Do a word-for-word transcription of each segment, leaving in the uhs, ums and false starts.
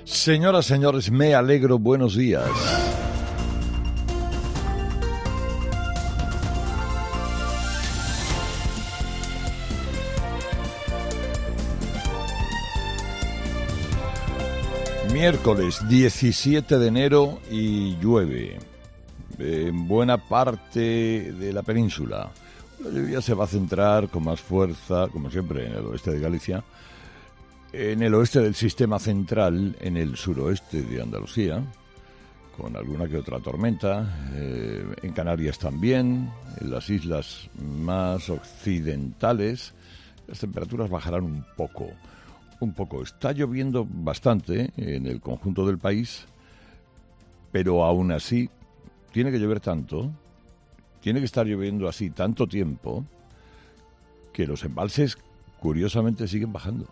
Señoras, señores, me alegro, buenos días. Miércoles diecisiete de enero y llueve en buena parte de la península. La lluvia se va a centrar con más fuerza, como siempre, en el oeste de Galicia, en el oeste del sistema central, en el suroeste de Andalucía, con alguna que otra tormenta, eh, en Canarias también, en las islas más occidentales, las temperaturas bajarán un poco, un poco. Está lloviendo bastante en el conjunto del país, pero aún así tiene que llover tanto, tiene que estar lloviendo así tanto tiempo, que los embalses curiosamente siguen bajando.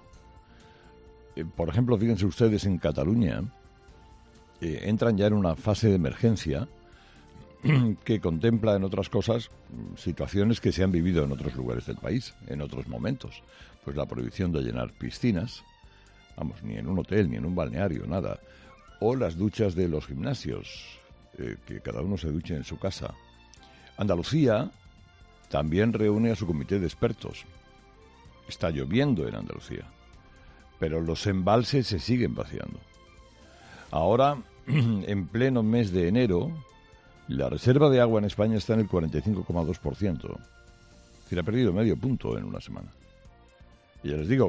Por ejemplo, fíjense ustedes, en Cataluña eh, entran ya en una fase de emergencia que contempla, en otras cosas, situaciones que se han vivido en otros lugares del país, en otros momentos. Pues la prohibición de llenar piscinas, vamos, ni en un hotel, ni en un balneario, nada. O las duchas de los gimnasios, eh, que cada uno se duche en su casa. Andalucía también reúne a su comité de expertos. Está lloviendo en Andalucía, pero los embalses se siguen vaciando. Ahora, en pleno mes de enero, la reserva de agua en España está en el cuarenta y cinco coma dos por ciento. Es decir, ha perdido medio punto en una semana. Y ya les digo,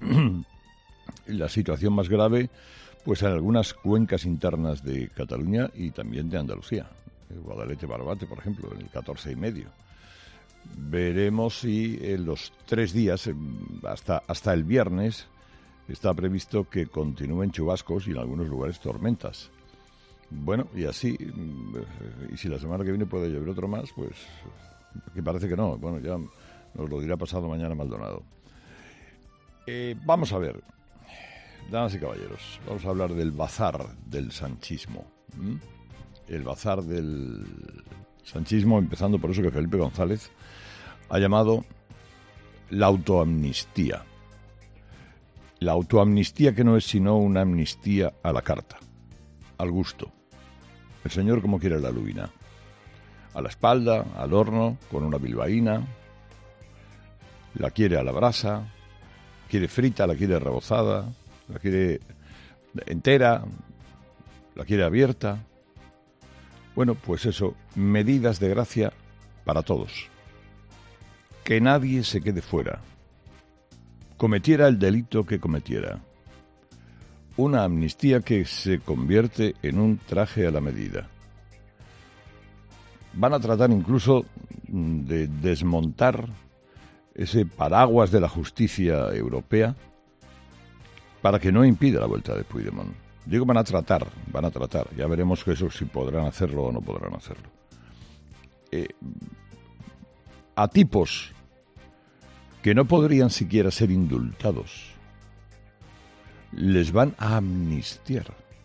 la situación más grave, pues en algunas cuencas internas de Cataluña y también de Andalucía. Guadalete-Barbate, por ejemplo, en el catorce y medio. Veremos si en los tres días, hasta, hasta el viernes, está previsto que continúen chubascos y en algunos lugares tormentas. Bueno, y así, y si la semana que viene puede llover otro más, pues que parece que no. Bueno, ya nos lo dirá pasado mañana Maldonado. Eh, vamos a ver, damas y caballeros, vamos a hablar del bazar del sanchismo. ¿Mm? El bazar del sanchismo, empezando por eso que Felipe González ha llamado la autoamnistía. La autoamnistía, que no es sino una amnistía a la carta, al gusto. El señor como quiere la lubina. A la espalda, al horno, con una bilbaína. La quiere a la brasa, quiere frita, la quiere rebozada, la quiere entera, la quiere abierta. Bueno, pues eso, medidas de gracia para todos. Que nadie se quede fuera. Cometiera el delito que cometiera. Una amnistía que se convierte en un traje a la medida. Van a tratar incluso de desmontar ese paraguas de la justicia europea para que no impida la vuelta de Puigdemont. Digo, van a tratar, van a tratar. Ya veremos que eso, si podrán hacerlo o no podrán hacerlo. Eh, a tipos que no podrían siquiera ser indultados, les van a amnistiar.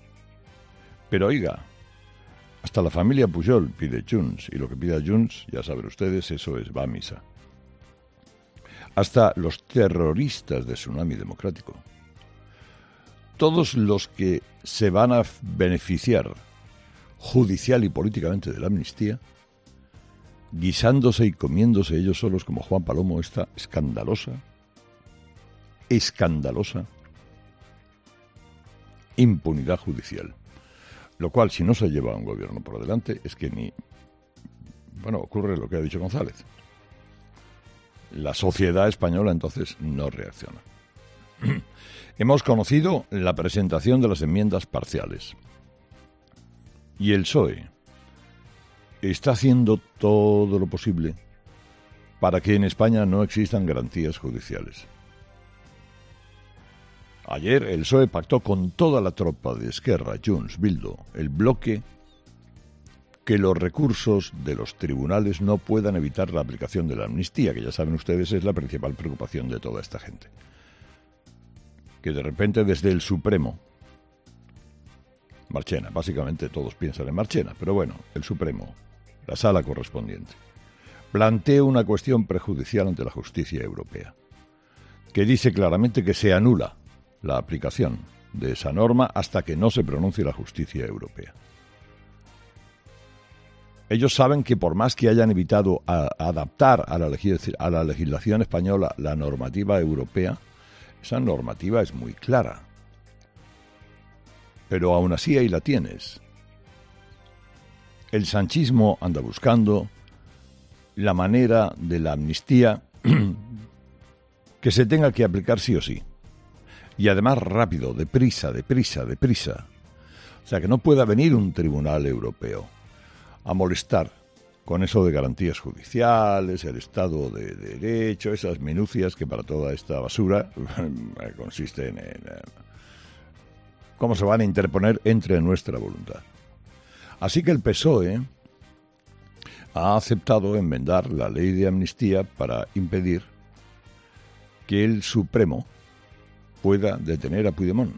Pero oiga, hasta la familia Pujol pide Junts, y lo que pida Junts, ya saben ustedes, eso es va a misa. Hasta los terroristas de Tsunami Democrático. Todos los que se van a beneficiar judicial y políticamente de la amnistía, guisándose y comiéndose ellos solos, como Juan Palomo, esta escandalosa, escandalosa impunidad judicial. Lo cual, si no se lleva a un gobierno por delante, es que ni... Bueno, ocurre lo que ha dicho González. La sociedad española entonces no reacciona. Hemos conocido la presentación de las enmiendas parciales. Y el P S O E está haciendo todo lo posible para que en España no existan garantías judiciales. Ayer el P S O E pactó con toda la tropa de Esquerra, Junts, Bildu, el bloque, que los recursos de los tribunales no puedan evitar la aplicación de la amnistía, que ya saben ustedes es la principal preocupación de toda esta gente. Que de repente desde el Supremo, Marchena, básicamente todos piensan en Marchena, pero bueno, el Supremo, la sala correspondiente, plantea una cuestión prejudicial ante la justicia europea, que dice claramente que se anula la aplicación de esa norma hasta que no se pronuncie la justicia europea. Ellos saben que por más que hayan evitado a, a adaptar a la, a la legislación española la normativa europea, esa normativa es muy clara. Pero aún así ahí la tienes. El sanchismo anda buscando la manera de la amnistía que se tenga que aplicar sí o sí. Y además rápido, deprisa, deprisa, deprisa. O sea, que no pueda venir un tribunal europeo a molestar con eso de garantías judiciales, el Estado de Derecho, esas minucias que para toda esta basura consisten en cómo se van a interponer entre nuestra voluntad. Así que el P S O E ha aceptado enmendar la ley de amnistía para impedir que el Supremo pueda detener a Puigdemont.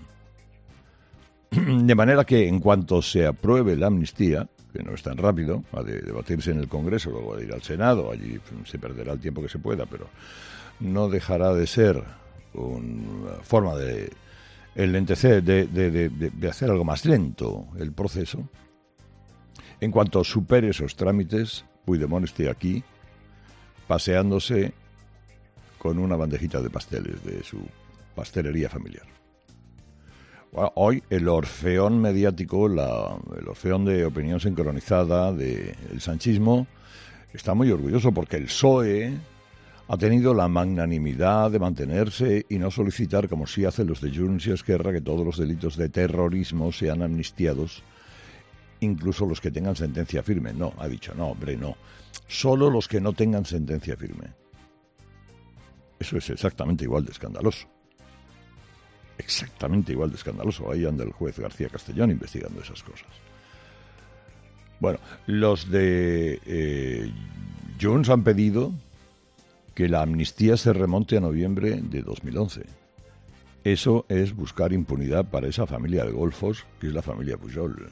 De manera que en cuanto se apruebe la amnistía, que no es tan rápido, ha de debatirse en el Congreso, luego de ir al Senado, allí se perderá el tiempo que se pueda, pero no dejará de ser una forma de enlentecer, de, de, de, de hacer algo más lento el proceso. En cuanto supere esos trámites, Puigdemont esté aquí paseándose con una bandejita de pasteles de su pastelería familiar. Bueno, hoy el orfeón mediático, la, el orfeón de opinión sincronizada del sanchismo está muy orgulloso porque el P S O E ha tenido la magnanimidad de mantenerse y no solicitar, como sí hacen los de Junts y Esquerra, que todos los delitos de terrorismo sean amnistiados, incluso los que tengan sentencia firme. No, ha dicho, no, hombre, no. Solo los que no tengan sentencia firme. Eso es exactamente igual de escandaloso. Exactamente igual de escandaloso. Ahí anda el juez García Castellón investigando esas cosas. Bueno, los de eh, Junts han pedido que la amnistía se remonte a noviembre de dos mil once. Eso es buscar impunidad para esa familia de golfos, que es la familia Pujol.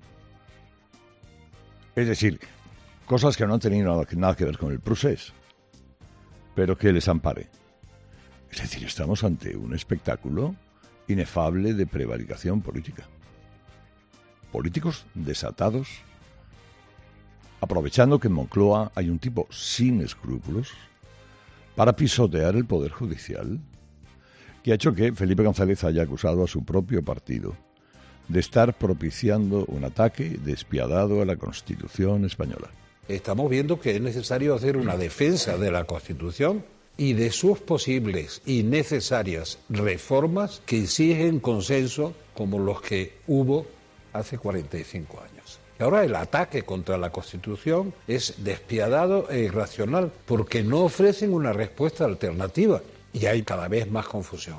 Es decir, cosas que no han tenido nada, nada que ver con el procés, pero que les ampare. Es decir, estamos ante un espectáculo inefable de prevaricación política. Políticos desatados, aprovechando que en Moncloa hay un tipo sin escrúpulos para pisotear el Poder Judicial, que ha hecho que Felipe González haya acusado a su propio partido de estar propiciando un ataque despiadado a la Constitución española. Estamos viendo que es necesario hacer una defensa de la Constitución y de sus posibles y necesarias reformas que exigen consenso como los que hubo hace cuarenta y cinco años. Y ahora el ataque contra la Constitución es despiadado e irracional porque no ofrecen una respuesta alternativa y hay cada vez más confusión.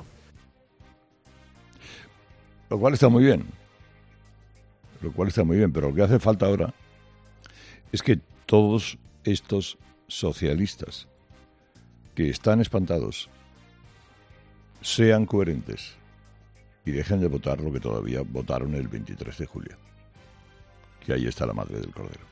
Lo cual está muy bien. Lo cual está muy bien, pero lo que hace falta ahora es que todos estos socialistas que están espantados sean coherentes y dejen de votar lo que todavía votaron el veintitrés de julio. Que ahí está la madre del cordero.